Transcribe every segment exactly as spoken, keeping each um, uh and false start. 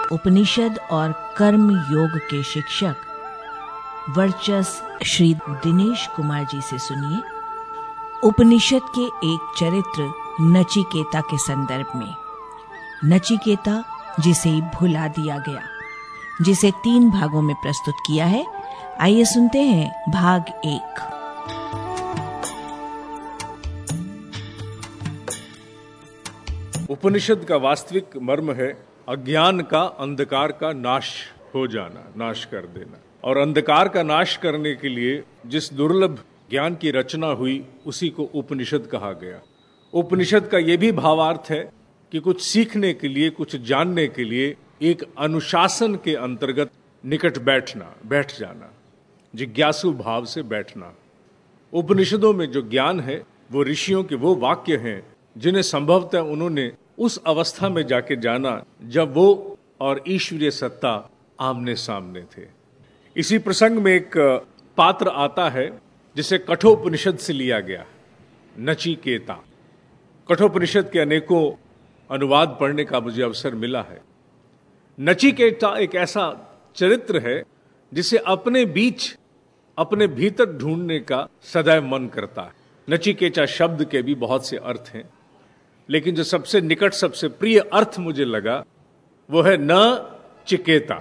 उपनिषद और कर्म योग के शिक्षक वर्चस्व श्री दिनेश कुमार जी से सुनिए उपनिषद के एक चरित्र नचिकेता के संदर्भ में। नचिकेता जिसे भुला दिया गया, जिसे तीन भागों में प्रस्तुत किया है। आइए सुनते हैं भाग एक। उपनिषद का वास्तविक मर्म है अज्ञान का, अंधकार का नाश हो जाना, नाश कर देना। और अंधकार का नाश करने के लिए जिस दुर्लभ ज्ञान की रचना हुई उसी को उपनिषद कहा गया। उपनिषद का यह भी भावार्थ है कि कुछ सीखने के लिए, कुछ जानने के लिए एक अनुशासन के अंतर्गत निकट बैठना, बैठ जाना, जिज्ञासु भाव से बैठना। उपनिषदों में जो ज्ञान है वो ऋषियों के वो वाक्य हैं जिन्हें संभवतः उन्होंने उस अवस्था में जाके जाना जब वो और ईश्वरीय सत्ता आमने सामने थे। इसी प्रसंग में एक पात्र आता है जिसे कठोपनिषद से लिया गया, नचिकेता। कठोपनिषद के अनेकों अनुवाद पढ़ने का मुझे अवसर मिला है। नचिकेता एक ऐसा चरित्र है जिसे अपने बीच, अपने भीतर ढूंढने का सदैव मन करता है। नचिकेता शब्द के भी बहुत से अर्थ हैं, लेकिन जो सबसे निकट, सबसे प्रिय अर्थ मुझे लगा वो है न चिकेता,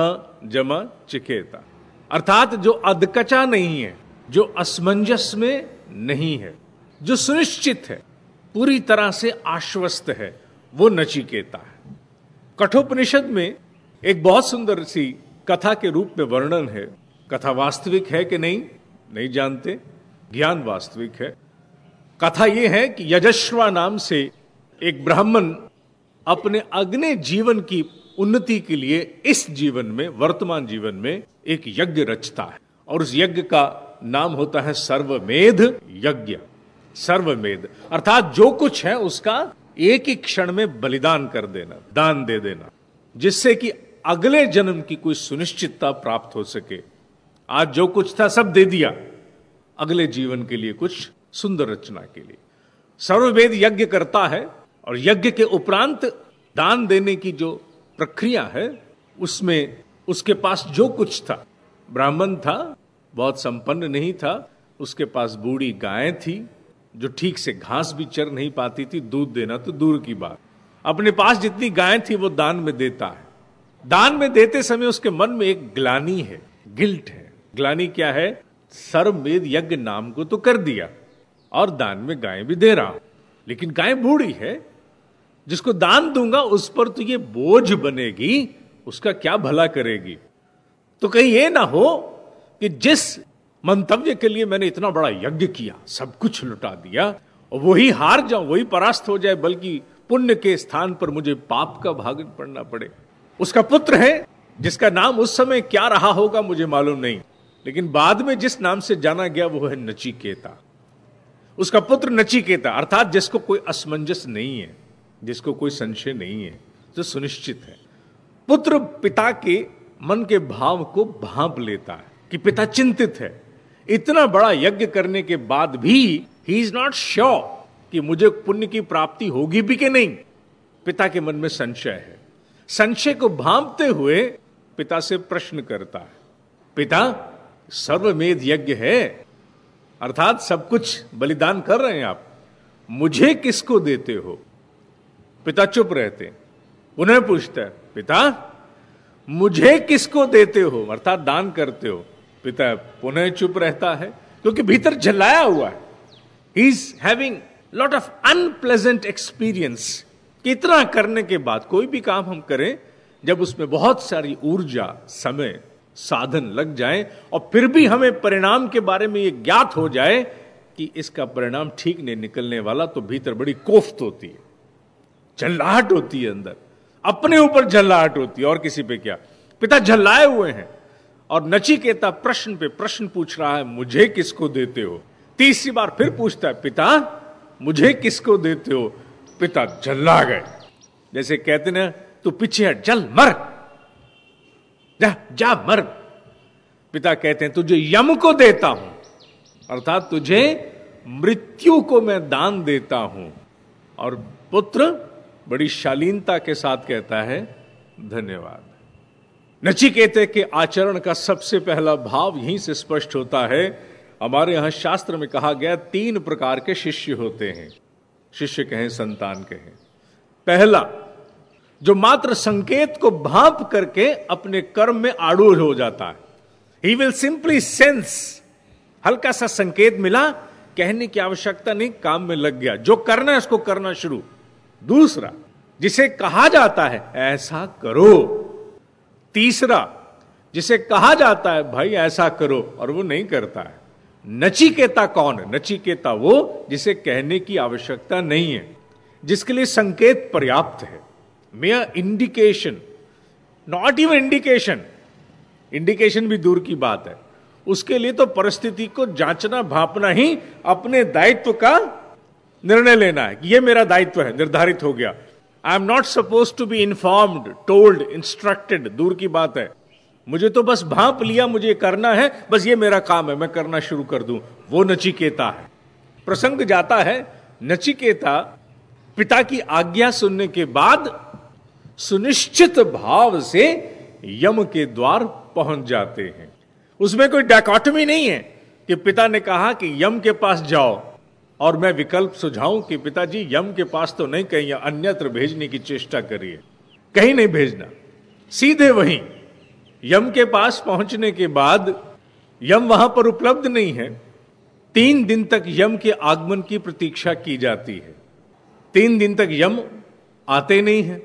न जमा चिकेता, अर्थात जो अधकचा नहीं है, जो असमंजस में नहीं है, जो सुनिश्चित है, पूरी तरह से आश्वस्त है, वो नचिकेता है। कठोपनिषद में एक बहुत सुंदर सी कथा के रूप में वर्णन है। कथा वास्तविक है कि नहीं, नहीं जानते, ज्ञान वास्तविक है। कथा यह है कि यजस्वा नाम से एक ब्राह्मण अपने अगले जीवन की उन्नति के लिए इस जीवन में, वर्तमान जीवन में एक यज्ञ रचता है, और उस यज्ञ का नाम होता है सर्वमेध यज्ञ। सर्वमेध अर्थात जो कुछ है उसका एक ही क्षण में बलिदान कर देना, दान दे देना, जिससे कि अगले जन्म की कोई सुनिश्चितता प्राप्त हो सके। आज जो कुछ था सब दे दिया, अगले जीवन के लिए कुछ सुंदर रचना के लिए सर्ववेद यज्ञ करता है। और यज्ञ के उपरांत दान देने की जो प्रक्रिया है उसमें उसके पास जो कुछ था, ब्राह्मण था, बहुत संपन्न नहीं था, उसके पास बूढ़ी गाय थी जो ठीक से घास भी चर नहीं पाती थी, दूध देना तो दूर की बात। अपने पास जितनी गाय थी वो दान में देता है। दान में देते समय उसके मन में एक ग्लानि है, गिल्ट है। ग्लानि क्या है? सर्वमेध यज्ञ नाम को तो कर दिया और दान में गाय भी दे रहा, लेकिन गाय बूढ़ी है, जिसको दान दूंगा उस पर तो ये बोझ बनेगी, उसका क्या भला करेगी। तो कहीं ये ना हो कि जिस मंतव्य के लिए मैंने इतना बड़ा यज्ञ किया, सब कुछ लुटा दिया, और वही हार जाऊं, वही परास्त हो जाए, बल्कि पुण्य के स्थान पर मुझे पाप का भागन पड़ना पड़े। उसका पुत्र है जिसका नाम उस समय क्या रहा होगा मुझे मालूम नहीं, लेकिन बाद में जिस नाम से जाना गया वो है नचिकेता। उसका पुत्र नचिकेता, अर्थात जिसको कोई असमंजस नहीं है, जिसको कोई संशय नहीं है, जो सुनिश्चित है। पुत्र पिता के मन के भाव को भांप लेता है कि पिता चिंतित है। इतना बड़ा यज्ञ करने के बाद भी ही इज नॉट श्योर कि मुझे पुण्य की प्राप्ति होगी भी कि नहीं। पिता के मन में संशय है। संशय को भांपते हुए पिता से प्रश्न करता है, पिता सर्वमेध यज्ञ है, अर्थात सब कुछ बलिदान कर रहे हैं आप, मुझे किसको देते हो? पिता चुप रहते हैं। पुनः पूछता है, पिता मुझे किसको देते हो, अर्थात दान करते हो? पिता पुनः चुप रहता है, क्योंकि भीतर जलाया हुआ है। He is having lot of unpleasant experience. इतना करने के बाद कोई भी काम हम करें, जब उसमें बहुत सारी ऊर्जा, समय, साधन लग जाए और फिर भी हमें परिणाम के बारे में यह ज्ञात हो जाए कि इसका परिणाम ठीक नहीं निकलने वाला, तो भीतर बड़ी कोफ्त होती है, झल्लाहट होती है, अंदर अपने ऊपर झल्लाहट होती है, और किसी पे क्या। पिता झल्लाए हुए हैं और नचिकेता प्रश्न पे प्रश्न पूछ रहा है, मुझे किसको देते हो? तीसरी बार फिर पूछता है, पिता मुझे किसको देते हो? पिता झल्ला गए, जैसे कहते ना, तू पीछे हट, चल मर, जा जा मर। पिता कहते हैं, तुझे यम को देता हूं, अर्थात तुझे मृत्यु को मैं दान देता हूं। और पुत्र बड़ी शालीनता के साथ कहता है, धन्यवाद। नचिकेते के आचरण का सबसे पहला भाव यहीं से स्पष्ट होता है। हमारे यहां शास्त्र में कहा गया तीन प्रकार के शिष्य होते हैं, शिष्य कहें संतान कहें। पहला, जो मात्र संकेत को भांप करके अपने कर्म में आड़ूढ़ हो जाता है। ही विल सिंपली सेंस, हल्का सा संकेत मिला, कहने की आवश्यकता नहीं, काम में लग गया, जो करना है उसको करना शुरू। दूसरा, जिसे कहा जाता है ऐसा करो। तीसरा, जिसे कहा जाता है भाई ऐसा करो और वो नहीं करता है। नचिकेता कौन है? नचिकेता वो जिसे कहने की आवश्यकता नहीं है, जिसके लिए संकेत पर्याप्त है, mere indication, not even indication, indication भी दूर की बात है, उसके लिए तो परिस्थिति को जांचना भांपना ही अपने दायित्व का निर्णय लेना है कि ये मेरा दायित्व है, निर्धारित हो गया। I am not suppose to be informed, told, instructed, दूर की बात है, मुझे तो बस भांप लिया, मुझे करना है, बस ये मेरा काम है, मैं करना शुरू कर दूं, वो नचिकेता है। प्रसंग जाता है, नचिकेता पिता की आज्ञा सुनने के बाद सुनिश्चित भाव से यम के द्वार पहुंच जाते हैं। उसमें कोई डायकोटमी नहीं है कि पिता ने कहा कि यम के पास जाओ और मैं विकल्प सुझाऊं कि पिताजी यम के पास तो नहीं, कहीं अन्यत्र भेजने की चेष्टा करिए। कहीं नहीं भेजना, सीधे वहीं यम के पास पहुंचने के बाद यम वहां पर उपलब्ध नहीं है। तीन दिन तक यम के आगमन की प्रतीक्षा की जाती है। तीन दिन तक यम आते नहीं है।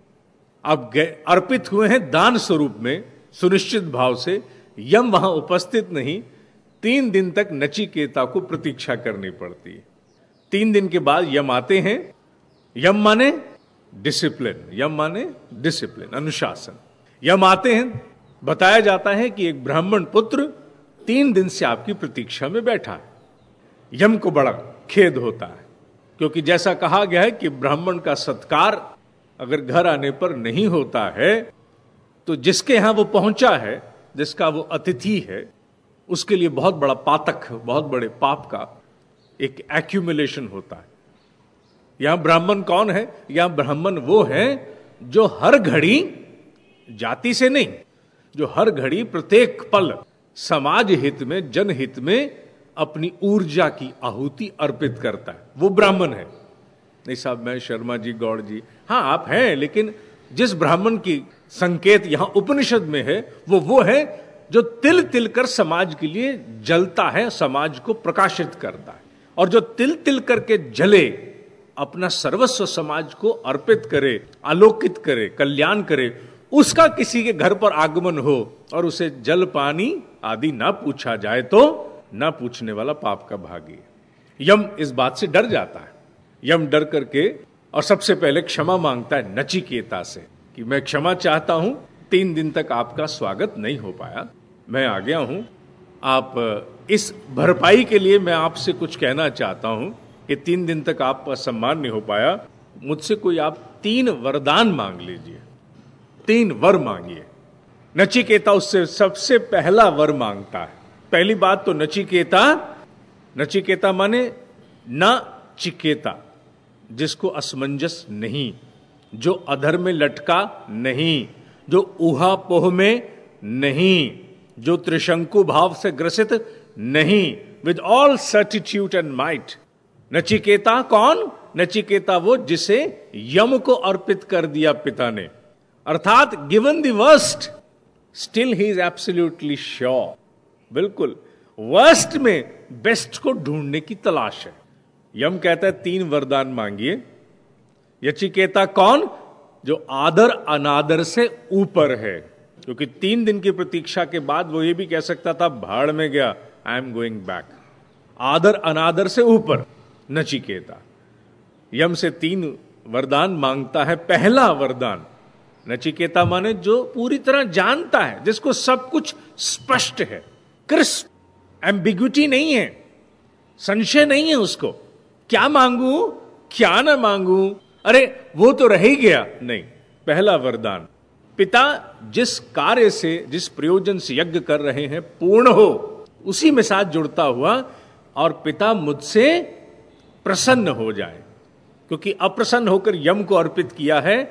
अब अर्पित हुए हैं दान स्वरूप में, सुनिश्चित भाव से, यम वहां उपस्थित नहीं। तीन दिन तक नचिकेता को प्रतीक्षा करनी पड़ती है। तीन दिन के बाद यम आते हैं। यम माने डिसिप्लिन, यम माने डिसिप्लिन, अनुशासन। यम आते हैं, बताया जाता है कि एक ब्राह्मण पुत्र तीन दिन से आपकी प्रतीक्षा में बैठा है। यम को बड़ा खेद होता है, क्योंकि जैसा कहा गया है कि ब्राह्मण का सत्कार अगर घर आने पर नहीं होता है तो जिसके यहां वो पहुंचा है, जिसका वो अतिथि है, उसके लिए बहुत बड़ा पातक, बहुत बड़े पाप का एक एक्यूमुलेशन होता है। यहां ब्राह्मण कौन है? यहां ब्राह्मण वो है जो हर घड़ी, जाति से नहीं, जो हर घड़ी प्रत्येक पल समाज हित में, जनहित में अपनी ऊर्जा की आहुति अर्पित करता है, वो ब्राह्मण है। नहीं साहब, मैं शर्मा जी, गौड़ जी, हाँ आप हैं, लेकिन जिस ब्राह्मण की संकेत यहां उपनिषद में है वो वो है जो तिल तिल कर समाज के लिए जलता है, समाज को प्रकाशित करता है, और जो तिल तिल करके जले, अपना सर्वस्व समाज को अर्पित करे, आलोकित करे, कल्याण करे, उसका किसी के घर पर आगमन हो और उसे जल पानी आदि ना पूछा जाए तो ना पूछने वाला पाप का भागी। यम इस बात से डर जाता है। यम डर करके और सबसे पहले क्षमा मांगता है नचिकेता से कि मैं क्षमा चाहता हूं, तीन दिन तक आपका स्वागत नहीं हो पाया, मैं आ गया हूं। आप इस भरपाई के लिए मैं आपसे कुछ कहना चाहता हूं कि तीन दिन तक आपका सम्मान नहीं हो पाया, मुझसे कोई आप तीन वरदान मांग लीजिए, तीन वर मांगिए। नचिकेता उससे सबसे पहला वर मांगता है। पहली बात तो नचिकेता, नचिकेता माने न चिकेता, जिसको असमंजस नहीं, जो अधर में लटका नहीं, जो ऊहापोह में नहीं, जो त्रिशंकु भाव से ग्रसित नहीं, with all certitude and might. Nachiketa कौन? नचिकेता वो जिसे यम को अर्पित कर दिया पिता ने, अर्थात given the worst still he is absolutely sure, बिल्कुल वर्स्ट में बेस्ट को ढूंढने की तलाश है। यम कहता है तीन वरदान मांगिए। नचिकेता कौन? जो आदर अनादर से ऊपर है, क्योंकि तीन दिन की प्रतीक्षा के बाद वो ये भी कह सकता था भाड़ में गया, आई एम गोइंग बैक। आदर अनादर से ऊपर नचिकेता यम से तीन वरदान मांगता है। पहला वरदान, नचिकेता माने जो पूरी तरह जानता है, जिसको सब कुछ स्पष्ट है, क्रिस्प, एम्बिग्विटी नहीं है, संशय नहीं है उसको, क्या मांगू क्या ना मांगू, अरे वो तो रह ही गया, नहीं। पहला वरदान, पिता जिस कार्य से, जिस प्रयोजन से यज्ञ कर रहे हैं पूर्ण हो, उसी में साथ जुड़ता हुआ, और पिता मुझसे प्रसन्न हो जाए, क्योंकि अप्रसन्न होकर यम को अर्पित किया है,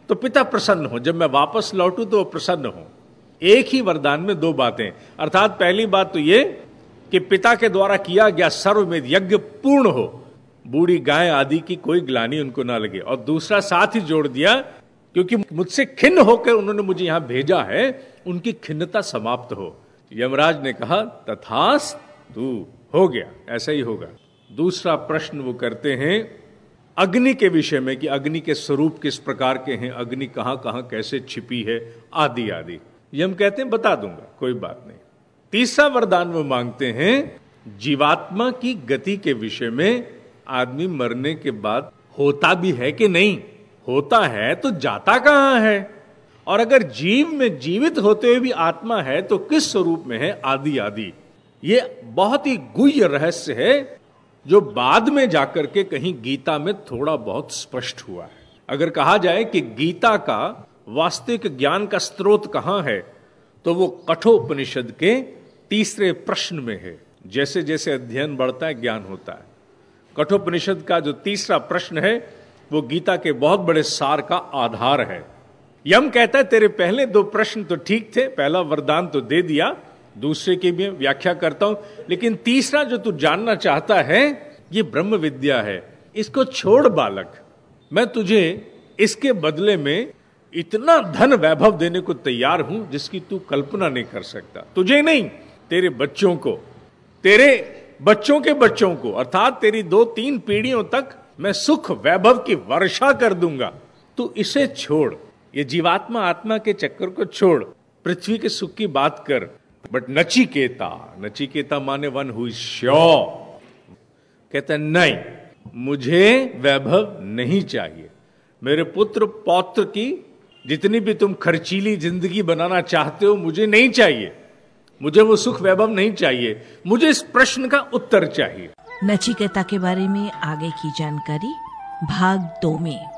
तो पिता प्रसन्न हो, जब मैं वापस लौटूं तो वो प्रसन्न हो। एक ही वरदान में दो बातें, अर्थात पहली बात तो ये कि पिता के द्वारा किया गया सर्वमेध यज्ञ पूर्ण हो, बूढ़ी गाय आदि की कोई ग्लानि उनको ना लगे। और दूसरा साथ ही जोड़ दिया, क्योंकि मुझसे खिन्न होकर उन्होंने मुझे यहां भेजा है, उनकी खिन्नता समाप्त हो। यमराज ने कहा तथास्तु, हो गया, ऐसा ही होगा। दूसरा प्रश्न वो करते हैं अग्नि के विषय में कि अग्नि के स्वरूप किस प्रकार के हैं, अग्नि कहां कहां कैसे छिपी है, आदि आदि। यम कहते हैं बता दूंगा, कोई बात नहीं। तीसरा वरदान वो मांगते हैं जीवात्मा की गति के विषय में, आदमी मरने के बाद होता भी है कि नहीं, होता है तो जाता कहां है, और अगर जीव में जीवित होते हुए भी आत्मा है तो किस स्वरूप में है, आदि आदि। ये बहुत ही गुह्य रहस्य है जो बाद में जाकर के कहीं गीता में थोड़ा बहुत स्पष्ट हुआ है। अगर कहा जाए कि गीता का वास्तविक ज्ञान का स्रोत कहां है, तो वो कठोपनिषद के तीसरे प्रश्न में है। जैसे जैसे अध्ययन बढ़ता है ज्ञान होता है। कठोपनिषद का जो तीसरा प्रश्न है वो गीता के बहुत बड़े सार का आधार है। यम कहता है तेरे पहले दो प्रश्न तो ठीक थे, पहला वरदान तो दे दिया, दूसरे की भी व्याख्या करता हूं, लेकिन तीसरा जो तू जानना चाहता है ये ब्रह्म विद्या है, इसको छोड़ बालक, मैं तुझे इसके बदले में इतना धन वैभव देने को तैयार हूं जिसकी तू कल्पना नहीं कर सकता। तुझे नहीं, तेरे बच्चों को, तेरे बच्चों के बच्चों को, अर्थात तेरी दो तीन पीढ़ियों तक मैं सुख वैभव की वर्षा कर दूंगा। तू इसे छोड़, ये जीवात्मा आत्मा के चक्कर को छोड़, पृथ्वी के सुख की बात कर। बट नचिकेता, नचिकेता माने वन हु इज श्योर, कहता नहीं, मुझे वैभव नहीं चाहिए। मेरे पुत्र पौत्र की जितनी भी तुम खर्चीली जिंदगी बनाना चाहते हो मुझे नहीं चाहिए, मुझे वो सुख वैभव नहीं चाहिए, मुझे इस प्रश्न का उत्तर चाहिए। नचिकेता के बारे में आगे की जानकारी भाग दो में।